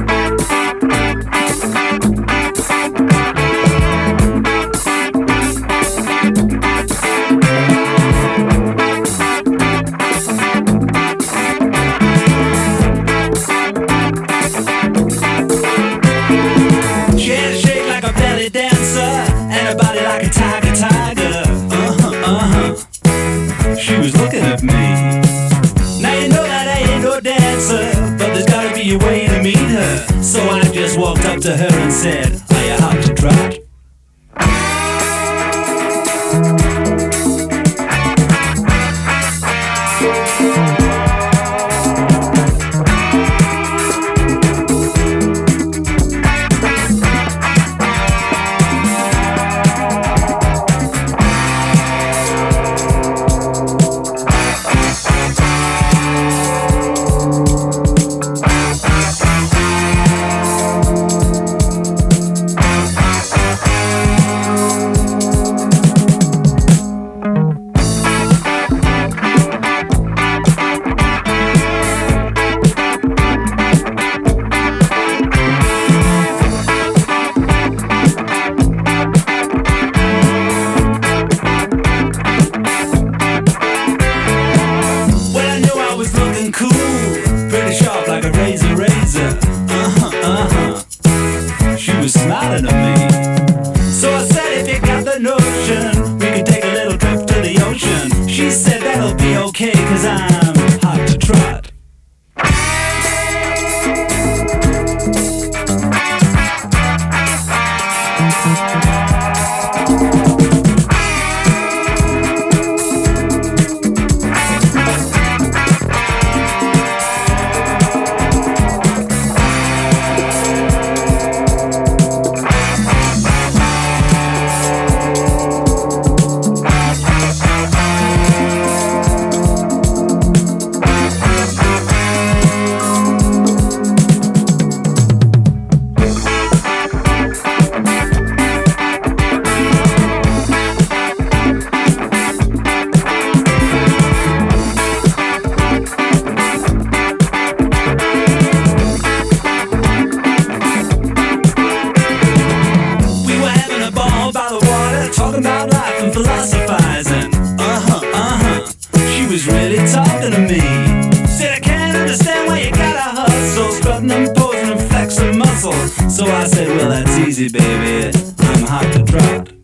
She was looking at me. Now you know that I ain't no dancer, but there's gotta be a way to meet her. So I just walked up to her and said, are you hot to trot? Pretty sharp like a razor. She was smiling at me. So I said, if you got the notion, we could take a little trip to the ocean. She said, that'll be okay, 'cause I'm hot to trot. Talking about life and philosophizing. She was really talking to me. Said, I can't understand why you gotta hustle, strutting and posing and flexing muscle. So I said, well, that's easy, baby. I'm hot to trot.